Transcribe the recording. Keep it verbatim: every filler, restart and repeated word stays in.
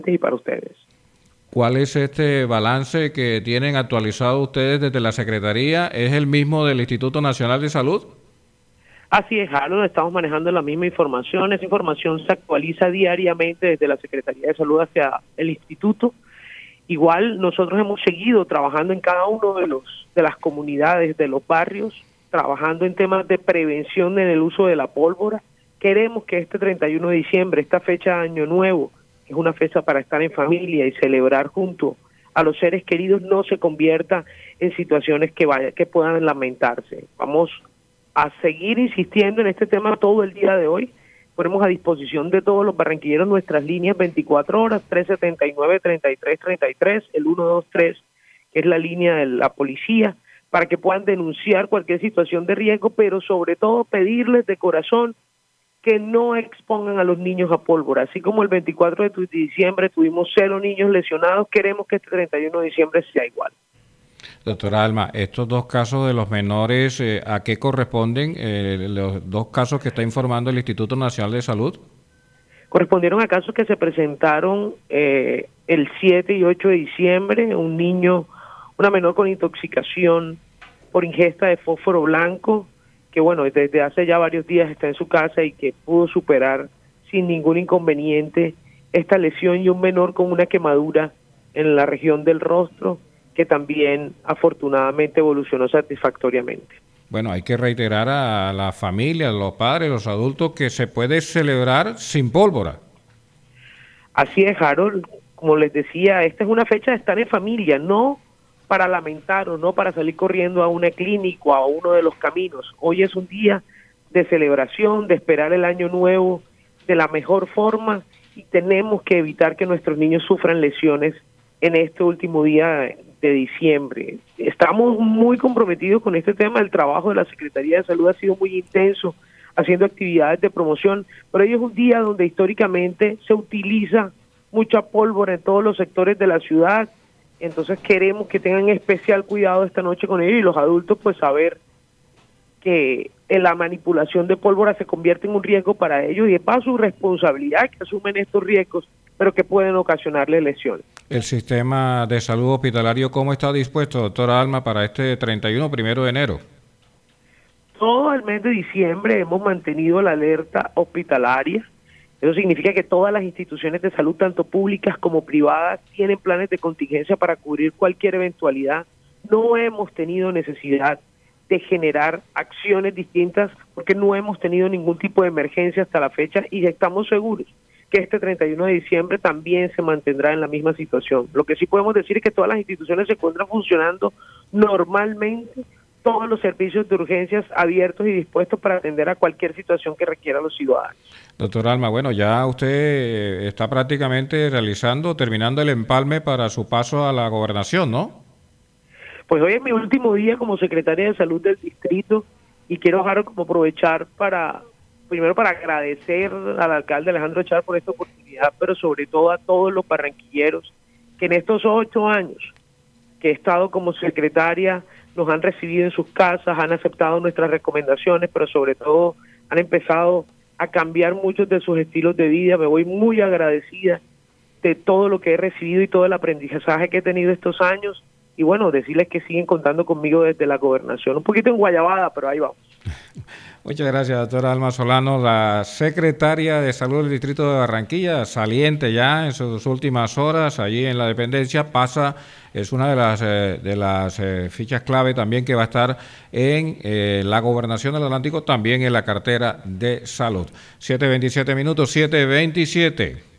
y para ustedes. ¿Cuál es este balance que tienen actualizado ustedes desde la Secretaría? ¿Es el mismo del Instituto Nacional de Salud? Así es, Harold, estamos manejando la misma información. Esa información se actualiza diariamente desde la Secretaría de Salud hacia el Instituto. Igual nosotros hemos seguido trabajando en cada uno de los de las comunidades, de los barrios, trabajando en temas de prevención en el uso de la pólvora. Queremos que este treinta y uno de diciembre, esta fecha de Año Nuevo, que es una fecha para estar en familia y celebrar junto a los seres queridos, no se convierta en situaciones que vaya, que puedan lamentarse. Vamos a seguir insistiendo en este tema todo el día de hoy. Ponemos a disposición de todos los barranquilleros nuestras líneas veinticuatro horas, tres setenta y nueve, treinta y tres treinta y tres, el ciento veintitrés, que es la línea de la policía, para que puedan denunciar cualquier situación de riesgo, pero sobre todo pedirles de corazón que no expongan a los niños a pólvora. Así como el veinticuatro de diciembre tuvimos cero niños lesionados, queremos que este treinta y uno de diciembre sea igual. Doctora Alma, estos dos casos de los menores, eh, ¿a qué corresponden eh, los dos casos que está informando el Instituto Nacional de Salud? Correspondieron a casos que se presentaron eh, el siete y ocho de diciembre, un niño, una menor con intoxicación por ingesta de fósforo blanco, que bueno, desde hace ya varios días está en su casa y que pudo superar sin ningún inconveniente esta lesión, y un menor con una quemadura en la región del rostro, que también afortunadamente evolucionó satisfactoriamente. Bueno, hay que reiterar a la familia, a los padres, a los adultos, que se puede celebrar sin pólvora. Así es, Harold. Como les decía, esta es una fecha de estar en familia, no para lamentar o no para salir corriendo a una clínica o a uno de los caminos. Hoy es un día de celebración, de esperar el año nuevo de la mejor forma, y tenemos que evitar que nuestros niños sufran lesiones en este último día de diciembre. Estamos muy comprometidos con este tema. El trabajo de la Secretaría de Salud ha sido muy intenso, haciendo actividades de promoción, pero hoy es un día donde históricamente se utiliza mucha pólvora en todos los sectores de la ciudad. Entonces queremos que tengan especial cuidado esta noche con ellos, y los adultos pues saber que la manipulación de pólvora se convierte en un riesgo para ellos, y es para su responsabilidad que asumen estos riesgos, pero que pueden ocasionarles lesiones. El sistema de salud hospitalario, ¿cómo está dispuesto, doctora Alma, para este treinta y uno, primero de enero? Todo el mes de diciembre hemos mantenido la alerta hospitalaria. Eso significa que todas las instituciones de salud, tanto públicas como privadas, tienen planes de contingencia para cubrir cualquier eventualidad. No hemos tenido necesidad de generar acciones distintas porque no hemos tenido ningún tipo de emergencia hasta la fecha, y estamos seguros que este treinta y uno de diciembre también se mantendrá en la misma situación. Lo que sí podemos decir es que todas las instituciones se encuentran funcionando normalmente, todos los servicios de urgencias abiertos y dispuestos para atender a cualquier situación que requiera a los ciudadanos. Doctor Alma, bueno, ya usted está prácticamente realizando, terminando el empalme para su paso a la gobernación, ¿no? Pues hoy es mi último día como secretaria de salud del distrito, y quiero dejar como aprovechar para, primero para agradecer al alcalde Alejandro Char por esta oportunidad, pero sobre todo a todos los barranquilleros que en estos ocho años que he estado como secretaria nos han recibido en sus casas, han aceptado nuestras recomendaciones, pero sobre todo han empezado a cambiar muchos de sus estilos de vida. Me voy muy agradecida de todo lo que he recibido y todo el aprendizaje que he tenido estos años, y bueno, decirles que siguen contando conmigo desde la gobernación. Un poquito en guayabada, pero ahí vamos. Muchas gracias, doctora Alma Solano, la secretaria de Salud del Distrito de Barranquilla, saliente ya en sus últimas horas allí en la dependencia. Pasa, es una de las eh, de las eh, fichas clave también que va a estar en eh, la Gobernación del Atlántico, también en la cartera de Salud. siete veintisiete minutos, siete veintisiete.